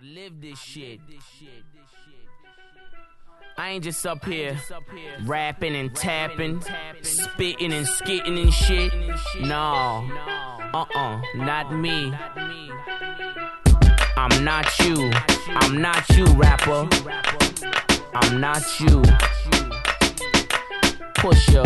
live this shit. I ain't just up here rapping and tapping, spitting and skitting and shit. No, not me. I'm not you. I'm not you, rapper. I'm not you. Pusher.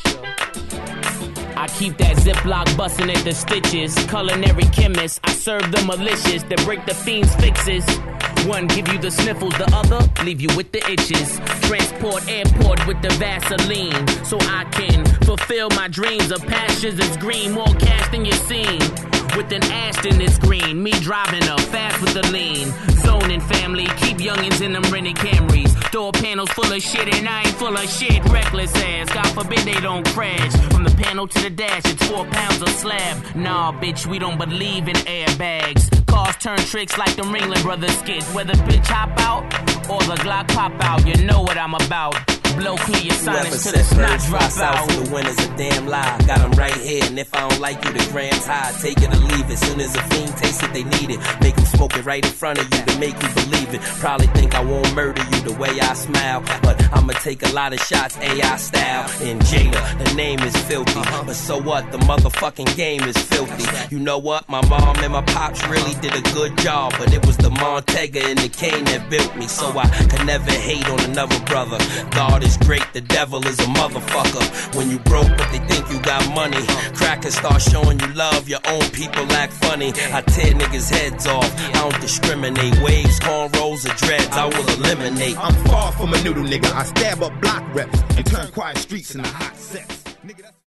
I keep that Ziploc bustin' at the stitches. Culinary chemist, I serve the malicious that break the fiend's fixes. One give you the sniffles, the other leave you with the itches. Transport airport with the Vaseline, so I can fulfill my dreams of passions that's green. More cash than you seen, with an Aston that's green. Me driving up fast with the lean. Zoning family, keep youngins in them rented Camrys. Door panels full of shit and I ain't full of shit. Reckless ass, God forbid they don't crash. From the panel to the dash, it's 4 pounds of slab. Nah, bitch, we don't believe in airbags. Cars turn tricks like the Ringling Brothers skits. Whether bitch hop out or the Glock pop out, you know what I'm about. Blow clear your sinus till the snot drop out. The winner's a damn lie. Got them right here, and if I don't like you, the grams high. Take it or leave it. Soon as a fiend taste it, they need it. Make them smoke it right in front of you to make you believe it. Probably think I won't murder you the way I smile, but I'ma take a lot of shots AI style. And Jada, the name is filthy, but so what? The motherfucking game is filthy. You know what? My mom and my pops really did a good job, but it was the Montega and the cane that built me, so I could never hate on another brother. God is great, the devil is a motherfucker. When you broke but they think you got money, crackers start showing you love, your own people act funny. I tear niggas heads off, I don't discriminate. Waves, cornrows, or dreads, I will eliminate. I'm far from a noodle nigga, I stab up block reps and turn quiet streets into hot sex.